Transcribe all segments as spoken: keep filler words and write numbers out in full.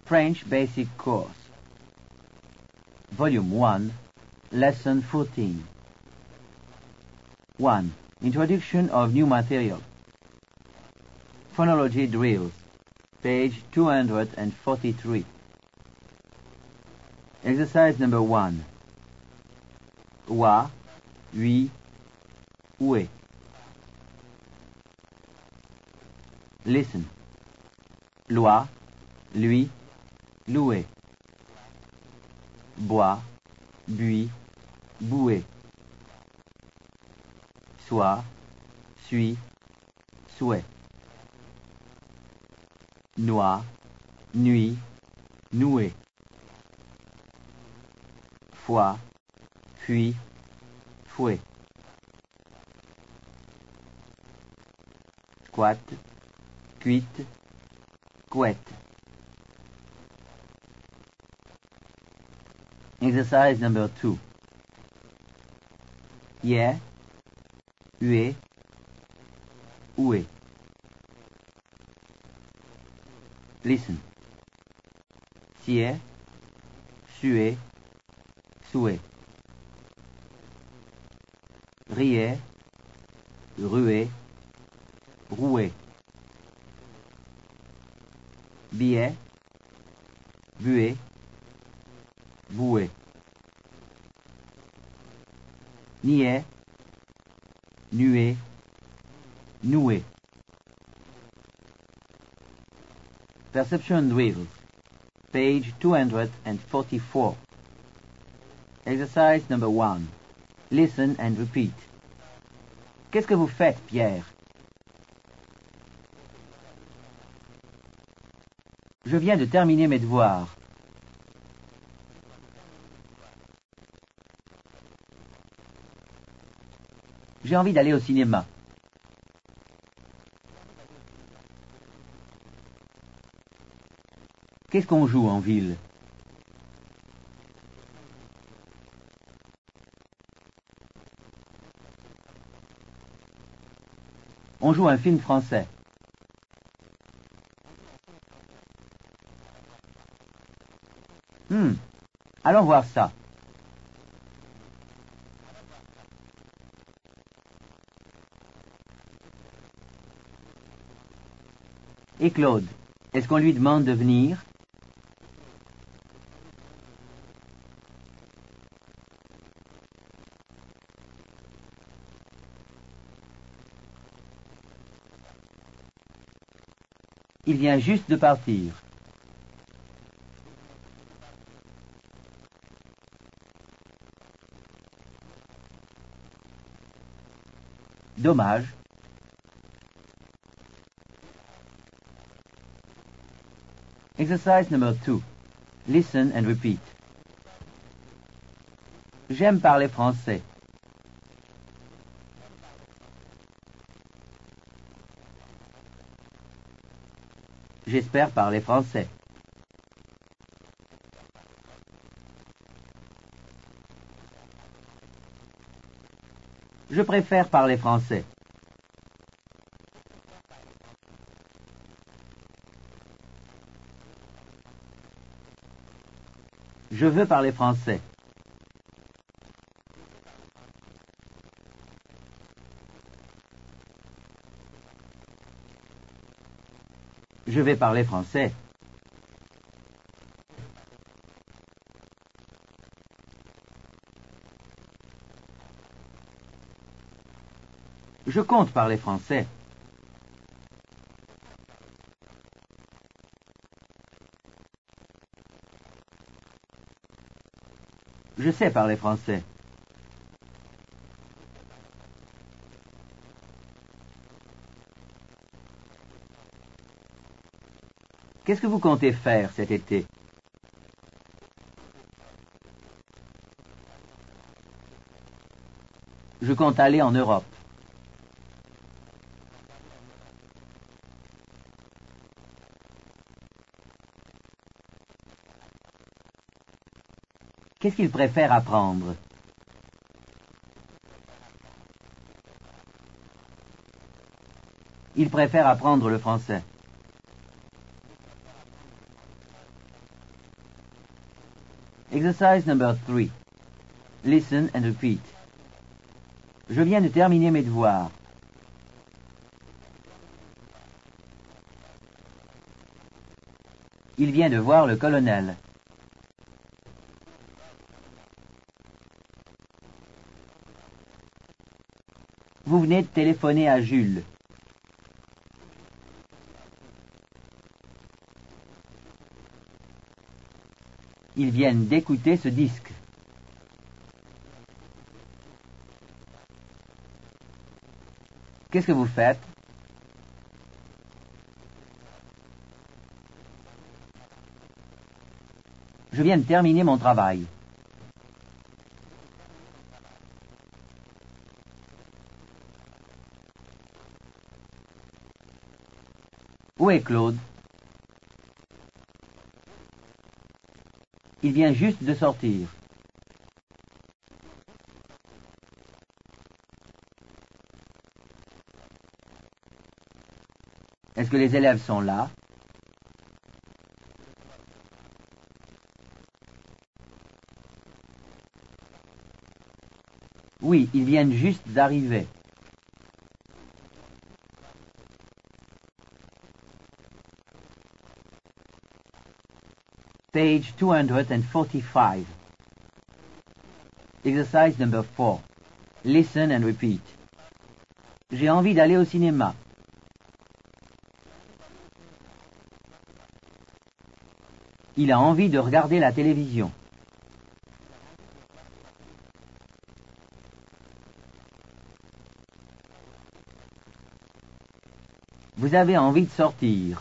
French Basic Course. Volume one, Lesson fourteen. one. Introduction of new material. Phonology drills. Page two hundred forty-three. Exercise number one. Oie, lui, oué. Listen. Loi, lui, loué. Bois, buis, boué. Sois, suis, souhait. Noix, nuit, noué. Foi, fuit, fouet. Squat, cuite, couette. Exercise number two. Yeah, hué, oué. Listen. Sied, sué, souhait. Riait, rué, roué. Billet, bué, boué. Niais, nué, noué. Perception drills. Page two hundred forty-four. Exercise number one. Listen and repeat. Qu'est-ce que vous faites, Pierre? Je viens de terminer mes devoirs. J'ai envie d'aller au cinéma. Qu'est-ce qu'on joue en ville? On joue un film français. Hmm, allons voir ça. Et Claude, est-ce qu'on lui demande de venir? Il vient juste de partir. Dommage. Exercise number two. Listen and repeat. J'aime parler français. J'espère parler français. Je préfère parler français. Je veux parler français. Je vais parler français. Je compte parler français. Je sais parler français. Qu'est-ce que vous comptez faire cet été? Je compte aller en Europe. Qu'est-ce qu'il préfère apprendre? Il préfère apprendre le français. Exercise number three. Listen and repeat. Je viens de terminer mes devoirs. Il vient de voir le colonel. Vous venez de téléphoner à Jules. Ils viennent d'écouter ce disque. Qu'est-ce que vous faites? Je viens de terminer mon travail. Où est Claude? Il vient juste de sortir. Est-ce que les élèves sont là? Oui, ils viennent juste d'arriver. Page two hundred forty-five. Exercise number four. Listen and repeat. J'ai envie d'aller au cinéma. Il a envie de regarder la télévision. Vous avez envie de sortir.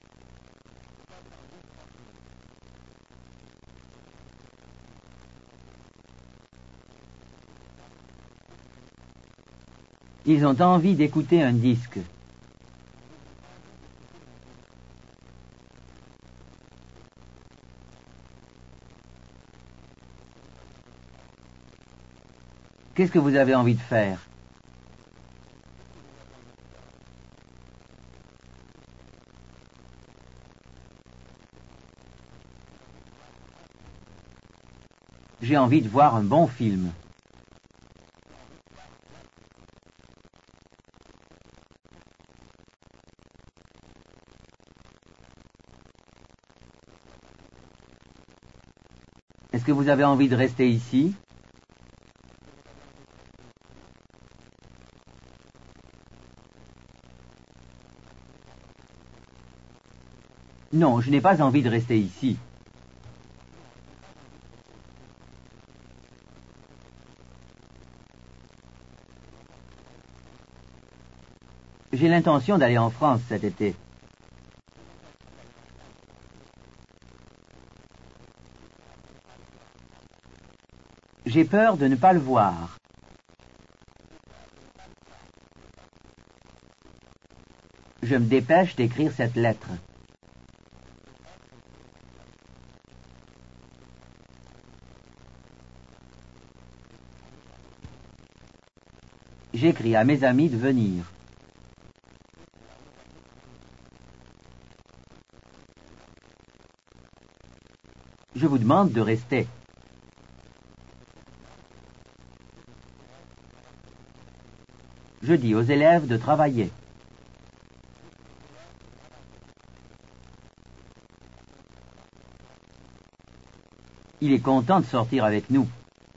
Ils ont envie d'écouter un disque. Qu'est-ce que vous avez envie de faire? J'ai envie de voir un bon film. Est-ce que vous avez envie de rester ici? Non, je n'ai pas envie de rester ici. J'ai l'intention d'aller en France cet été. J'ai peur de ne pas le voir. Je me dépêche d'écrire cette lettre. J'écris à mes amis de venir. Je vous demande de rester. Je dis aux élèves de travailler. Il est content de sortir avec nous.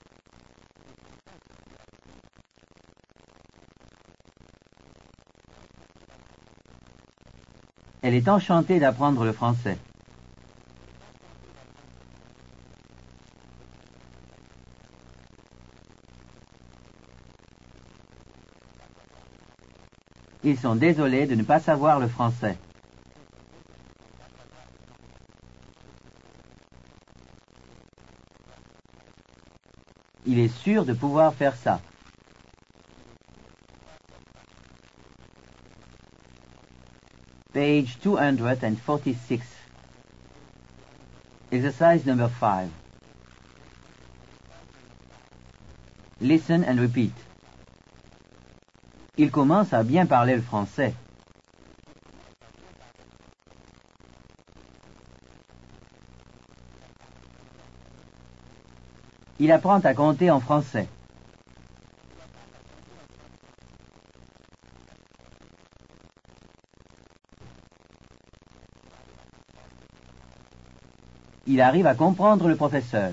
Elle est enchantée d'apprendre le français. Ils sont désolés de ne pas savoir le français. Il est sûr de pouvoir faire ça. Page two hundred forty-six. Exercise number five. Listen and repeat. Il commence à bien parler le français. Il apprend à compter en français. Il arrive à comprendre le professeur.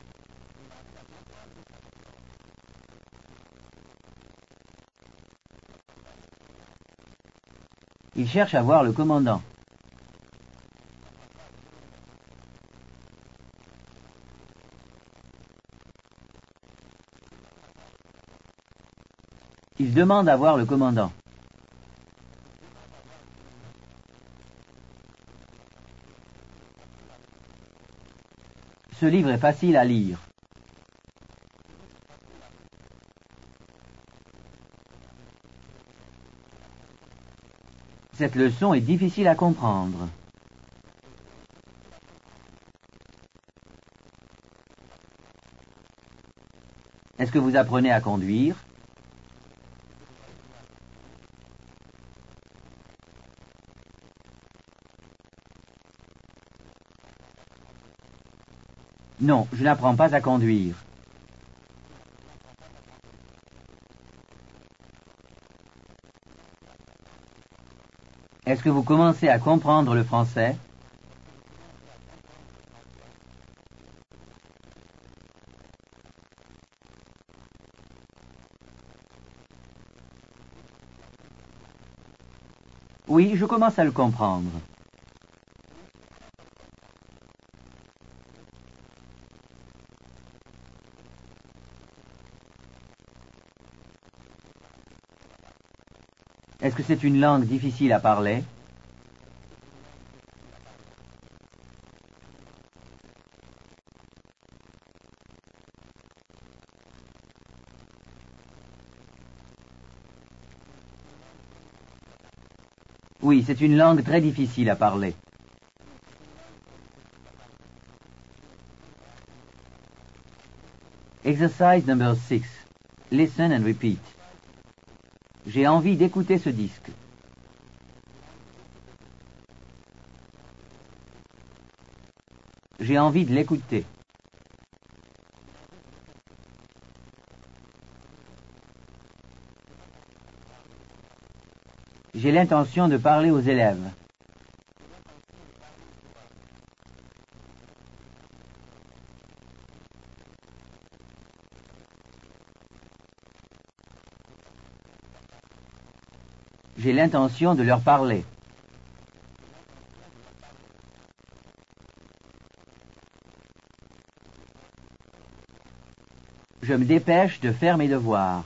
Il cherche à voir le commandant. Il demande à voir le commandant. Ce livre est facile à lire. Cette leçon est difficile à comprendre. Est-ce que vous apprenez à conduire? Non, je n'apprends pas à conduire. Est-ce que vous commencez à comprendre le français? Oui, je commence à le comprendre. Est-ce que c'est une langue difficile à parler? Oui, c'est une langue très difficile à parler. Exercise number six. Listen and repeat. J'ai envie d'écouter ce disque. J'ai envie de l'écouter. J'ai l'intention de parler aux élèves. J'ai l'intention de leur parler. Je me dépêche de faire mes devoirs.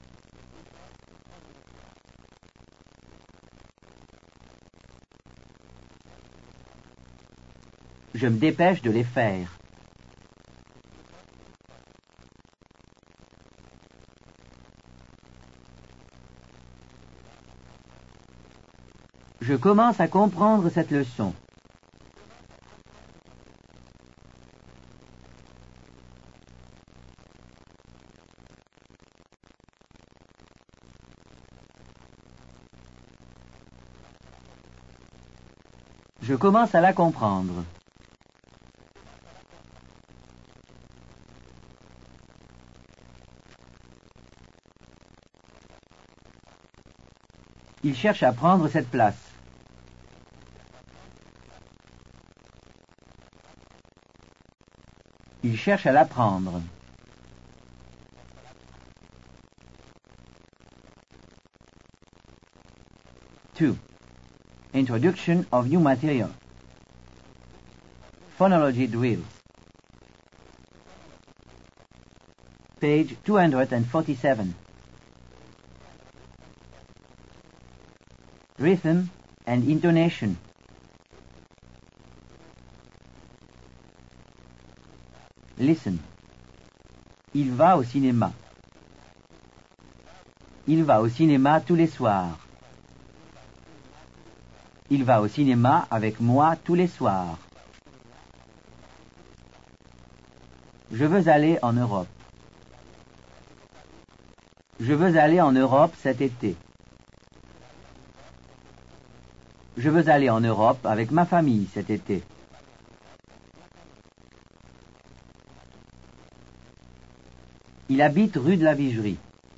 Je me dépêche de les faire. Je commence à comprendre cette leçon. Je commence à la comprendre. Il cherche à prendre cette place. Il cherche à la prendre. two. Introduction of new material. Phonology drills. Page two hundred forty-seven. Rhythm and intonation. Listen. Il va au cinéma. Il va au cinéma tous les soirs. Il va au cinéma avec moi tous les soirs. Je veux aller en Europe. Je veux aller en Europe cet été. Je veux aller en Europe avec ma famille cet été. Il habite rue de la Vigerie.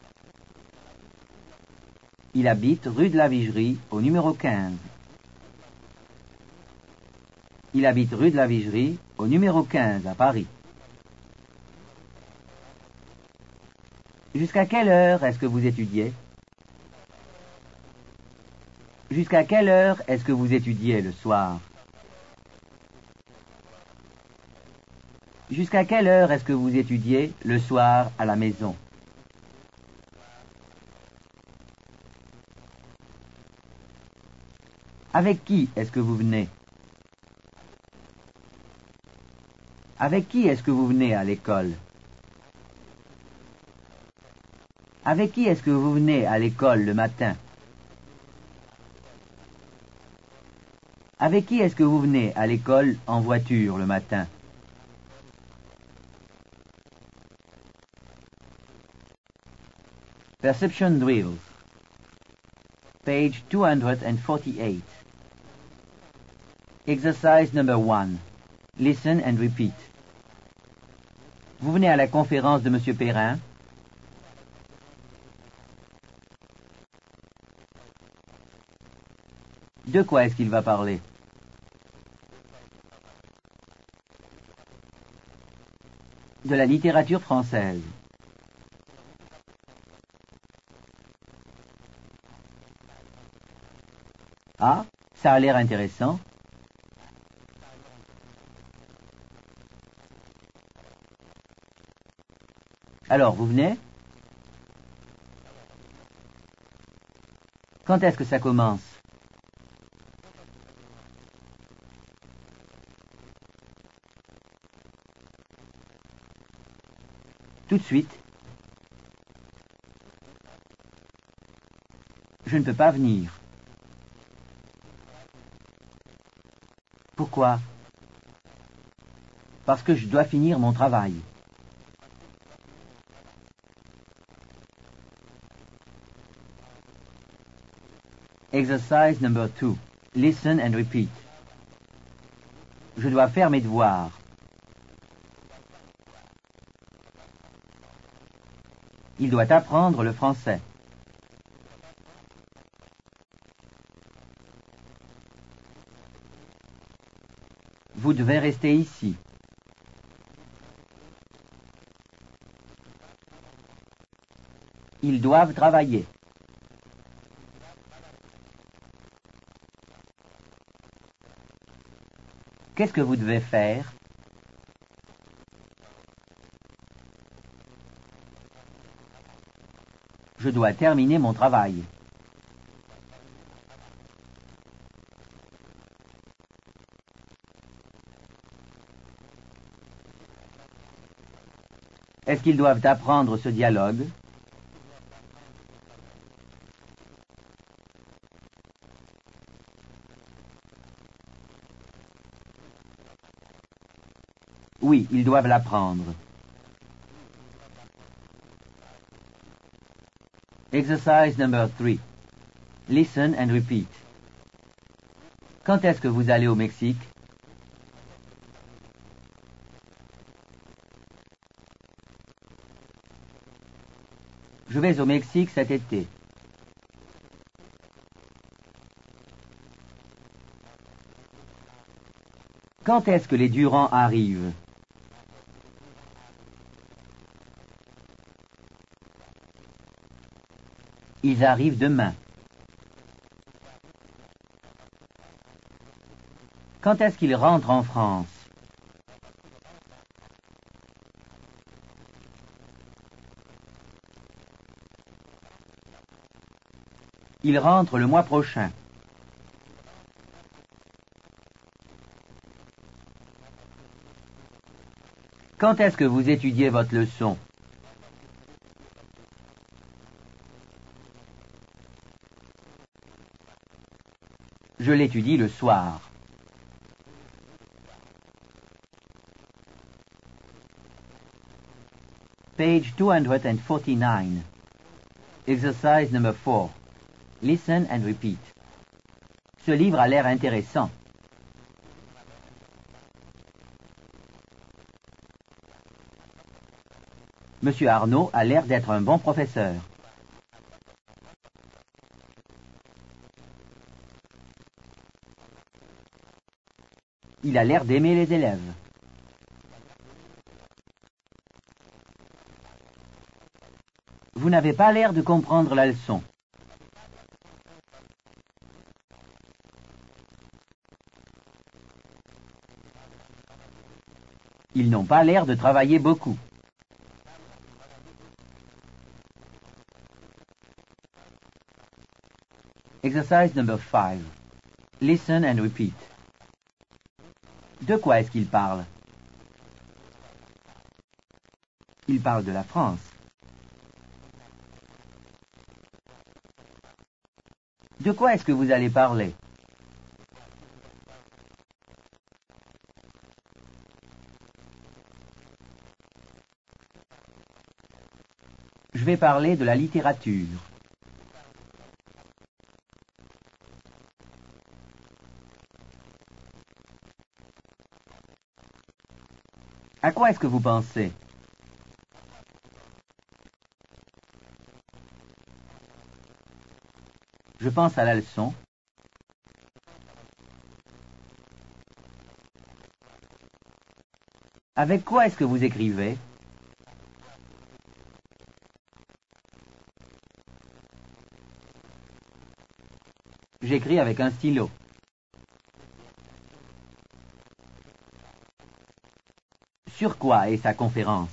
Il habite rue de la Vigerie au numéro quinze. Il habite rue de la Vigerie au numéro quinze à Paris. Jusqu'à quelle heure est-ce que vous étudiez? Jusqu'à quelle heure est-ce que vous étudiez le soir? Jusqu'à quelle heure est-ce que vous étudiez le soir à la maison? Avec qui est-ce que vous venez? Avec qui est-ce que vous venez à l'école? Avec qui est-ce que vous venez à l'école le matin? Avec qui est-ce que vous venez à l'école en voiture le matin? Perception drills. Page two hundred forty-eight. Exercise number one. Listen and repeat. Vous venez à la conférence de Monsieur Perrin? De quoi est-ce qu'il va parler? De la littérature française. Ah, ça a l'air intéressant. Alors, vous venez? Quand est-ce que ça commence? Tout de suite. Je ne peux pas venir. Pourquoi? Parce que je dois finir mon travail. Exercise number two. Listen and repeat. Je dois faire mes devoirs. Il doit apprendre le français. Vous devez rester ici. Ils doivent travailler. Qu'est-ce que vous devez faire? Je dois terminer mon travail. Est-ce qu'ils doivent apprendre ce dialogue? Oui, ils doivent l'apprendre. Exercise number three. Listen and repeat. Quand est-ce que vous allez au Mexique? Je vais au Mexique cet été. Quand est-ce que les Durand arrivent? Ils arrivent demain. Quand est-ce qu'ils rentrent en France? Ils rentrent le mois prochain. Quand est-ce que vous étudiez votre leçon? Je l'étudie le soir. Page two hundred forty-nine. Exercise number four. Listen and repeat. Ce livre a l'air intéressant. Monsieur Arnaud a l'air d'être un bon professeur. Il a l'air d'aimer les élèves. Vous n'avez pas l'air de comprendre la leçon. Ils n'ont pas l'air de travailler beaucoup. Exercise number five. Listen and repeat. De quoi est-ce qu'il parle? Il parle de la France. De quoi est-ce que vous allez parler? Je vais parler de la littérature. À quoi est-ce que vous pensez? Je pense à la leçon. Avec quoi est-ce que vous écrivez? J'écris avec un stylo. Sur quoi est sa conférence?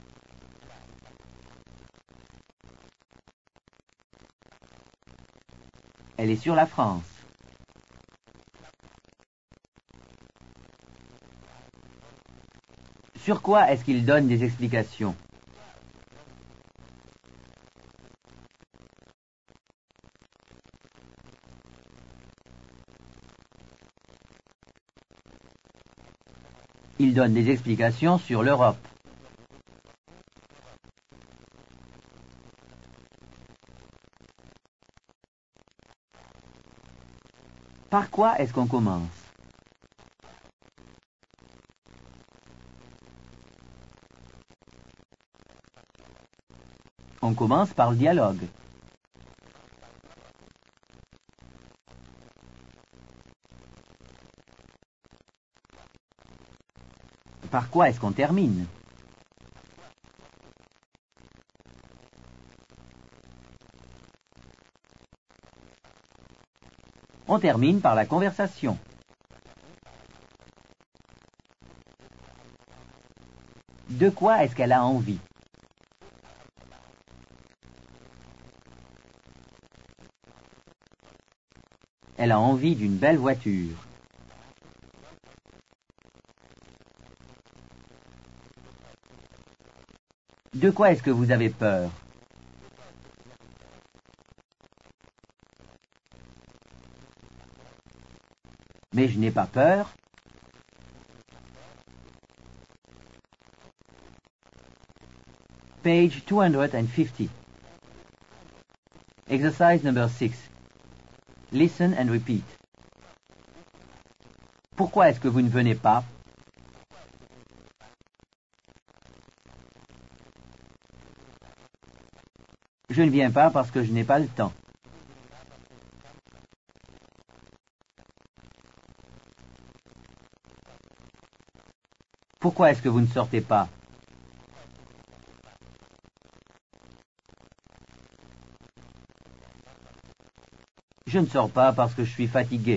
Elle est sur la France. Sur quoi est-ce qu'il donne des explications? Il donne des explications sur l'Europe. Par quoi est-ce qu'on commence? On commence par le dialogue. Par quoi est-ce qu'on termine? On termine par la conversation. De quoi est-ce qu'elle a envie? Elle a envie d'une belle voiture. De quoi est-ce que vous avez peur? Mais je n'ai pas peur. Page two hundred fifty. Exercise number six. Listen and repeat. Pourquoi est-ce que vous ne venez pas? Je ne viens pas parce que je n'ai pas le temps. Pourquoi est-ce que vous ne sortez pas? Je ne sors pas parce que je suis fatigué.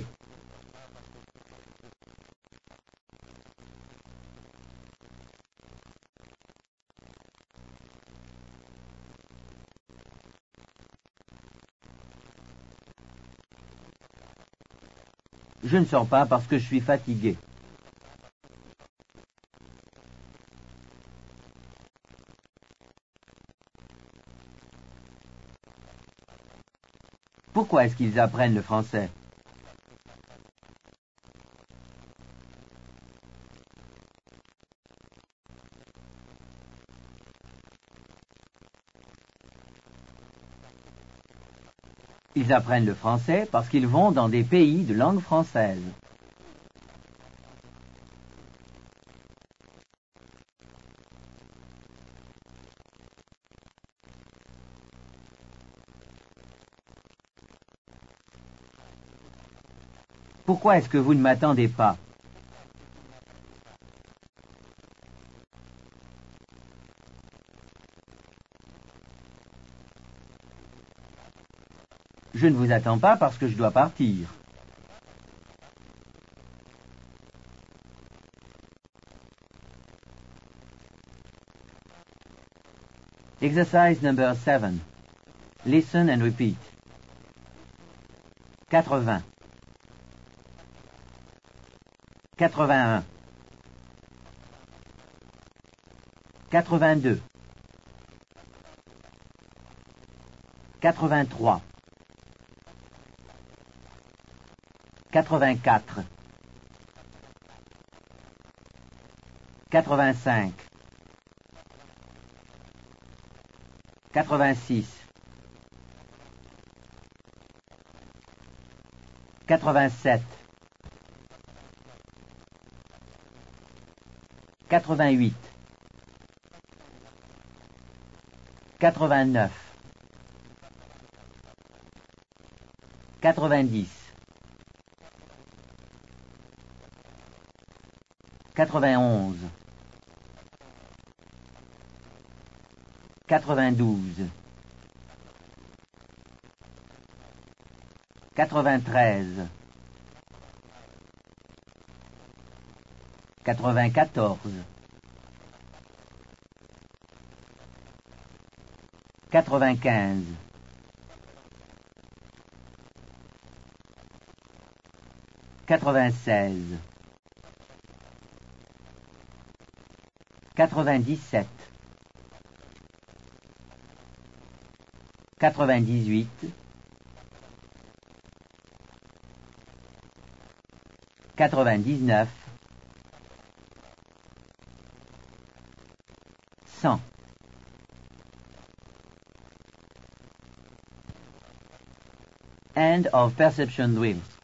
Je ne sors pas parce que je suis fatigué. Pourquoi est-ce qu'ils apprennent le français? Ils apprennent le français parce qu'ils vont dans des pays de langue française. Pourquoi est-ce que vous ne m'attendez pas? Je ne vous attends pas parce que je dois partir. Exercise number seven. Listen and repeat. quatre-vingts. quatre-vingt-un. quatre-vingt-deux. quatre-vingt-trois. quatre-vingt-quatre. quatre-vingt-cinq. quatre-vingt-six. quatre-vingt-sept. quatre-vingt-huit. quatre-vingt-neuf. quatre-vingt-dix. quatre-vingt-onze. quatre-vingt-douze. quatre-vingt-treize. quatre-vingt-quatorze. quatre-vingt-quinze. quatre-vingt-seize. quatre-vingt-dix-sept. quatre-vingt-dix-huit. quatre-vingt-dix-neuf. cent. End of perception drill.